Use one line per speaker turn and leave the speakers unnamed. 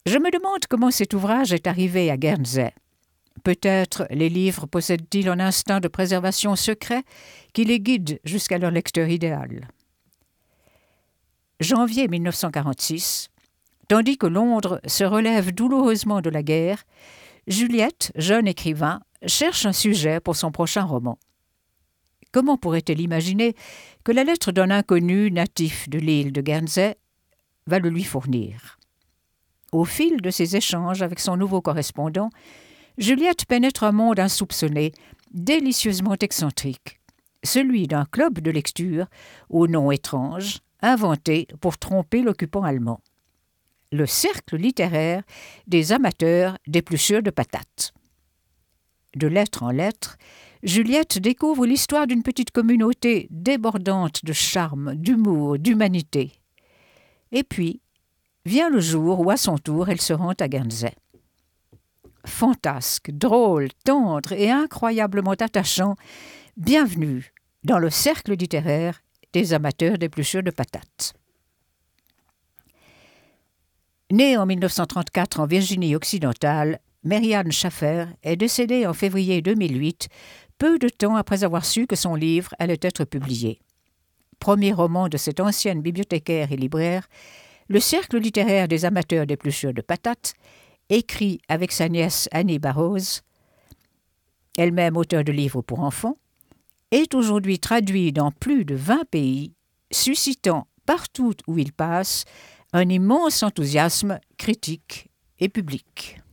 Je me demande comment cet ouvrage est arrivé à Guernsey. Peut-être les livres possèdent-ils un instinct de préservation secret qui les guide jusqu'à leur lecteur idéal. Janvier 1946, tandis que Londres se relève douloureusement de la guerre, Juliette, jeune écrivain, cherche un sujet pour son prochain roman. Comment pourrait-elle imaginer que la lettre d'un inconnu natif de l'île de Guernsey va le lui fournir? Au fil de ses échanges avec son nouveau correspondant, Juliette pénètre un monde insoupçonné, délicieusement excentrique, celui d'un club de lecture au nom étrange, inventé pour tromper l'occupant allemand. Le cercle littéraire des amateurs d'épluchures de patates. De lettre en lettre, Juliette découvre l'histoire d'une petite communauté débordante de charme, d'humour, d'humanité. Et puis, vient le jour où, à son tour, elle se rend à Guernsey. Fantasque, drôle, tendre et incroyablement attachant, bienvenue dans le cercle littéraire des amateurs d'épluchures de patates. Née en 1934 en Virginie occidentale, Mary-Ann Shaffer est décédée en février 2008, peu de temps après avoir su que son livre allait être publié. Premier roman de cette ancienne bibliothécaire et libraire, le cercle littéraire des amateurs d'épluchures de patates, écrit avec sa nièce Annie Barrows, elle-même auteure de livres pour enfants, est aujourd'hui traduit dans plus de 20 pays, suscitant partout où il passe un immense enthousiasme critique et public.